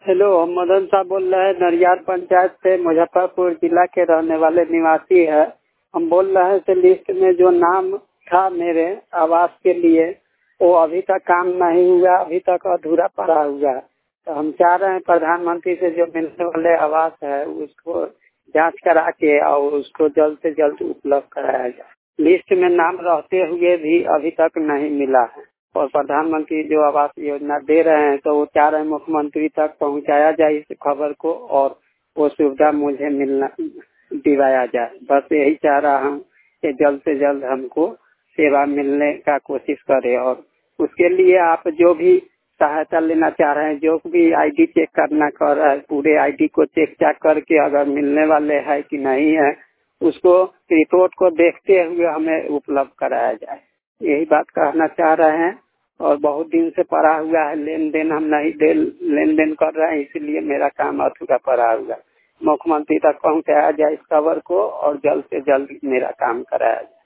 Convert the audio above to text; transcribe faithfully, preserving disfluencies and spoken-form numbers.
Hello, हम मदन साहब बोल रहे हैं नरियार पंचायत से, मुजफ्फरपुर जिला के रहने वाले निवासी है। हम बोल रहे हैं कि लिस्ट में जो नाम था मेरे आवास के लिए वो अभी तक काम नहीं हुआ, अभी तक अधूरा पड़ा हुआ है। तो हम चाह रहे हैं प्रधानमंत्री से जो मिलने वाले आवास है उसको जांच करा के और उसको जल्द से जल्द उपलब्ध कराया जाए। लिस्ट में नाम रहते हुए भी अभी तक नहीं मिला है और प्रधानमंत्री जो आवास योजना दे रहे हैं तो वो चाह रहे हैं मुख्यमंत्री तक पहुंचाया जाए इस खबर को और वो सुविधा मुझे मिलना दिलाया जाए। बस यही चाह रहा हूँ कि जल्द से जल्द हमको सेवा मिलने का कोशिश करें और उसके लिए आप जो भी सहायता लेना चाह रहे हैं, जो भी आईडी चेक करना कर रहा है, पूरे आईडी को चेक चेक करके अगर मिलने वाले है कि नहीं है उसको रिपोर्ट को देखते हुए हमें उपलब्ध कराया जाए। यही बात कहना चाह रहे हैं और बहुत दिन से पड़ा हुआ है, लेन देन हम नहीं दे लेन देन कर रहे हैं, इसीलिए मेरा काम अधूरा पड़ा हुआ। मुख्यमंत्री तक पहुंचाया जाए इस खबर को और जल्द से जल्द मेरा काम कराया जाए।